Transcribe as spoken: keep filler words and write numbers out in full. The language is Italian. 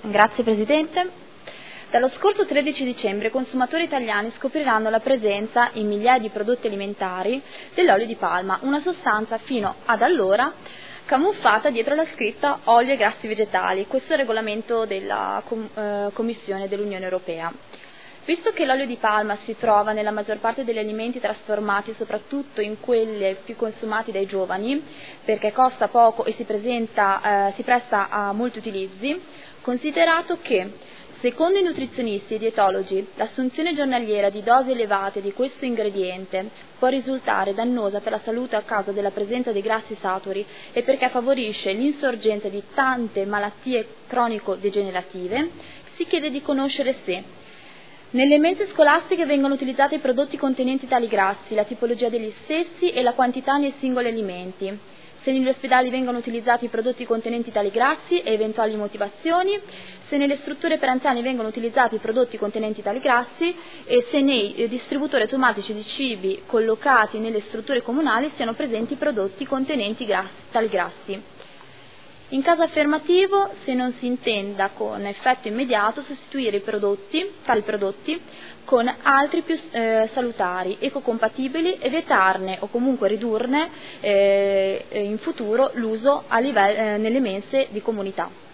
Grazie Presidente. Dallo scorso tredici dicembre i consumatori italiani scopriranno la presenza in migliaia di prodotti alimentari dell'olio di palma, una sostanza fino ad allora camuffata dietro la scritta olio e grassi vegetali. Questo è il regolamento della Com- eh, Commissione dell'Unione Europea. Visto che l'olio di palma si trova nella maggior parte degli alimenti trasformati, soprattutto in quelli più consumati dai giovani, perché costa poco e si, presenta, eh, si presta a molti utilizzi, considerato che, secondo i nutrizionisti e dietologi, l'assunzione giornaliera di dosi elevate di questo ingrediente può risultare dannosa per la salute a causa della presenza di grassi saturi e perché favorisce l'insorgenza di tante malattie cronico-degenerative, si chiede di conoscere se nelle mense scolastiche vengono utilizzati i prodotti contenenti tali grassi, la tipologia degli stessi e la quantità nei singoli alimenti, se negli ospedali vengono utilizzati i prodotti contenenti tali grassi e eventuali motivazioni, se nelle strutture per anziani vengono utilizzati i prodotti contenenti tali grassi e se nei eh, distributori automatici di cibi collocati nelle strutture comunali siano presenti prodotti contenenti grassi, tali grassi. In caso affermativo, se non si intenda con effetto immediato sostituire i prodotti, tali prodotti con altri più eh, salutari, ecocompatibili e vietarne o comunque ridurne eh, in futuro l'uso a livello, eh, nelle mense di comunità.